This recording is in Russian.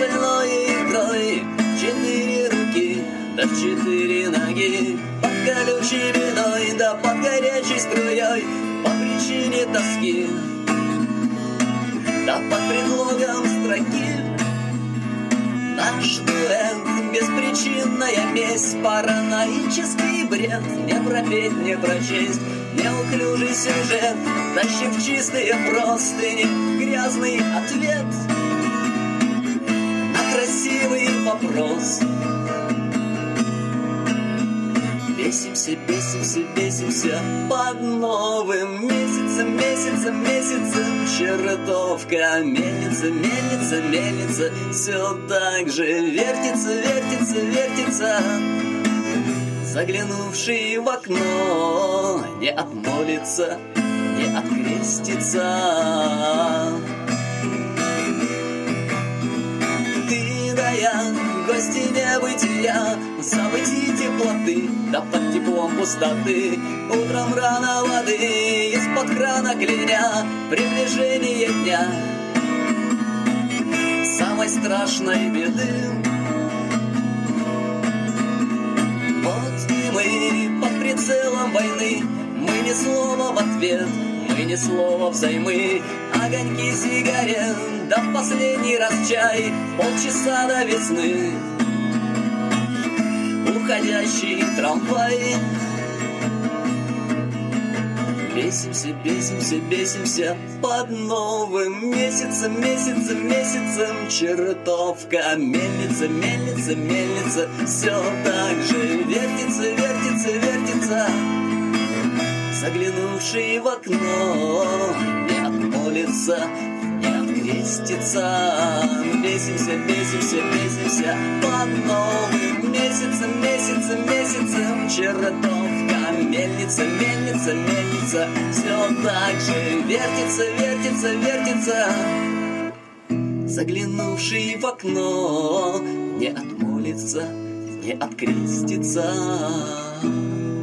шальной игрой. 4 руки, да в 4 ноги, под колючей бедой, да под горячей струей, по причине тоски, да под предлогом строки. Наш дуэт, беспричинная месть, параноический бред, не пропеть, не прочесть, неуклюжий сюжет, тащив чистые простыни, грязный ответ на красивый вопрос. Бесимся, бесимся, бесимся под новым месяцем, месяцем, месяцем. Чертовка мельница, мельница, мельница, все так же вертится, вертится, вертится. Заглянувший в окно не отмолится, не открестится. Ты да я, гости небытия, забытий теплоты, да под теплом пустоты. Утром рано воды, из-под крана кляня приближение дня самой страшной беды. Вот и мы под прицелом войны, мы ни слова в ответ, мы ни слова взаймы. Огоньки сигарет, да в последний раз чай, полчаса до весны. Уходящий трамвай. Бесимся, бесимся, бесимся под новым месяцем, месяцем, месяцем. Чертовка мельница, мельница, мельница, все так же вертится, вертится, вертится. Заглянувший в окно не отмолится, не открестится. Бесимся, бесимся, бесимся под новым месяцем, месяцем, месяцем. Чертовка мельница, мельница, мельница, все так же вертится, вертится, вертится. Заглянувший в окно не отмолится, не открестится.